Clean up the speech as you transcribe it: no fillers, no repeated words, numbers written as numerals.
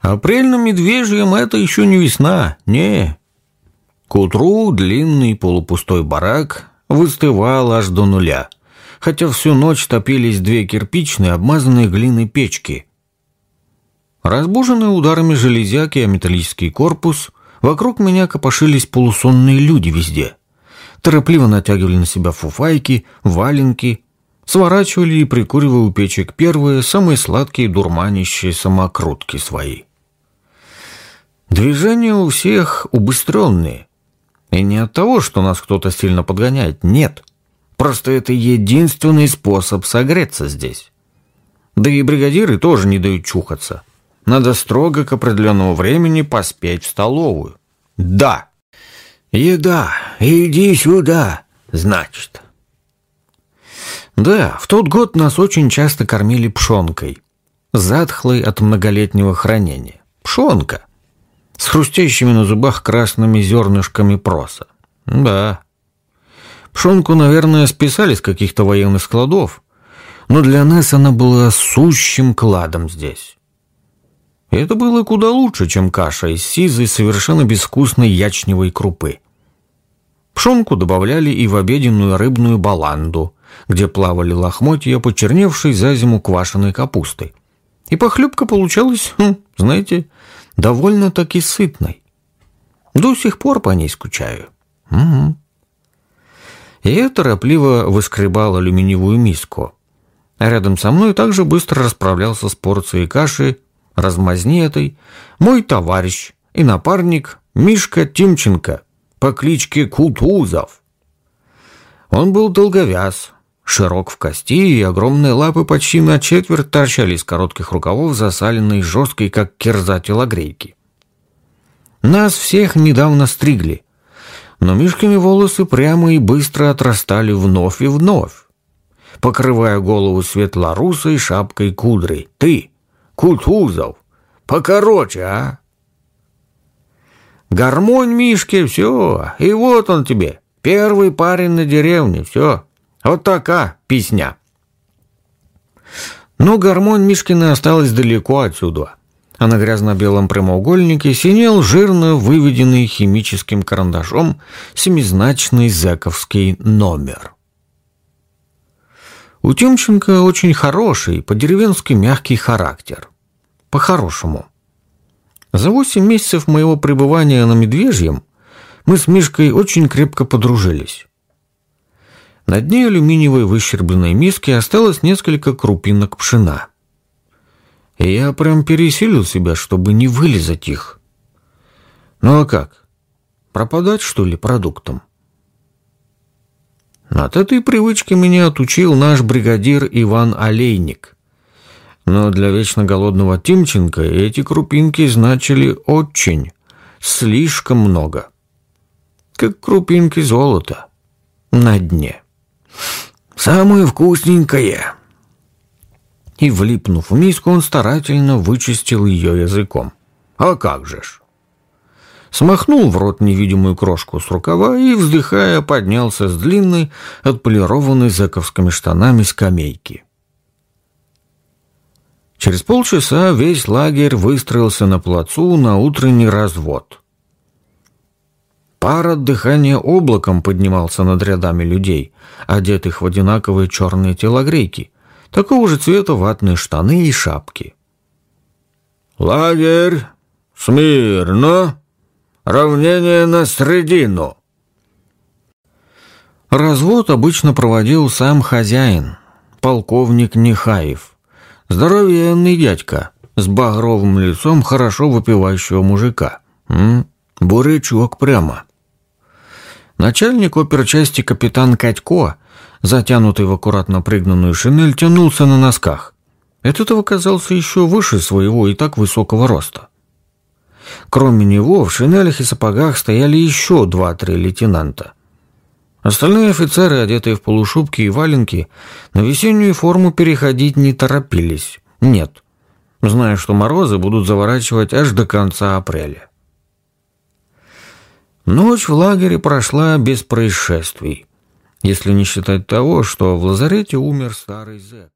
Апрель на Медвежьем — это еще не весна, не. К утру длинный полупустой барак выстывал аж до нуля, хотя всю ночь топились две кирпичные, обмазанные глиной печки. Разбуженные ударами железяки о металлический корпус, вокруг меня копошились полусонные люди везде. Торопливо натягивали на себя фуфайки, валенки, сворачивали и прикуривая у печек первые, самые сладкие дурманящие самокрутки свои. Движения у всех убыстренные. И не от того, что нас кто-то сильно подгоняет, нет. Просто это единственный способ согреться здесь. Да и бригадиры тоже не дают чухаться. Надо строго к определенному времени поспеть в столовую. Да. Еда, иди сюда, значит. Да, в тот год нас очень часто кормили пшенкой, затхлой от многолетнего хранения. Пшенка с хрустящими на зубах красными зернышками проса. Да. Пшенку, наверное, списали с каких-то военных складов, но для нас она была сущим кладом здесь. И это было куда лучше, чем каша из сизой, совершенно безвкусной ячневой крупы. Пшенку добавляли и в обеденную рыбную баланду, где плавали лохмотья, почерневшей за зиму квашеной капустой. И похлебка получалась, знаете, довольно-таки сытной. До сих пор по ней скучаю. Угу. И я торопливо выскребал алюминиевую миску. А рядом со мной также быстро расправлялся с порцией каши, размазни этой, мой товарищ и напарник Мишка Тимченко по кличке Кутузов. Он был долговяз, широк в кости, и огромные лапы почти на четверть торчали из коротких рукавов, засаленной жесткой, как кирза телогрейки. Нас всех недавно стригли, но Мишкины волосы прямо и быстро отрастали вновь и вновь, покрывая голову светлорусой шапкой кудрей. Ты, Кутузов, покороче, а? Гармонь Мишке, все, и вот он тебе, первый парень на деревне, все. Вот такая песня. Но гармонь Мишкина осталась далеко отсюда, а на грязно-белом прямоугольнике синел жирно выведенный химическим карандашом семизначный зэковский номер. У Тимченко очень хороший, по-деревенски мягкий характер. По-хорошему. За 8 месяцев моего пребывания на Медвежьем мы с Мишкой очень крепко подружились. На дне алюминиевой выщербленной миски осталось несколько крупинок пшена. И я прям пересилил себя, чтобы не вылизать их. Ну а как? Пропадать, что ли, продуктом? От этой привычки меня отучил наш бригадир Иван Олейник. Но для вечно голодного Тимченко эти крупинки значили очень, слишком много. Как крупинки золота на дне. Самое вкусненькое. И, влипнув в миску, он старательно вычистил ее языком. А как же ж? Смахнул в рот невидимую крошку с рукава и, вздыхая, поднялся с длинной, отполированной зэковскими штанами скамейки. Через полчаса весь лагерь выстроился на плацу на утренний развод. Пар от дыхания облаком поднимался над рядами людей, одетых в одинаковые черные телогрейки, такого же цвета ватные штаны и шапки. «Лагерь! Смирно! Равнение на средину!» Развод обычно проводил сам хозяин, полковник Нехаев, здоровенный дядька с багровым лицом хорошо выпивающего мужика. Бурячок прямо. Начальник оперчасти капитан Катько, затянутый в аккуратно пригнанную шинель, тянулся на носках. Этот оказался еще выше своего и так высокого роста. Кроме него в шинелях и сапогах стояли еще 2-3 лейтенанта. Остальные офицеры, одетые в полушубки и валенки, на весеннюю форму переходить не торопились. Нет, зная, что морозы будут заворачивать аж до конца апреля. Ночь в лагере прошла без происшествий, если не считать того, что в лазарете умер старый зэк.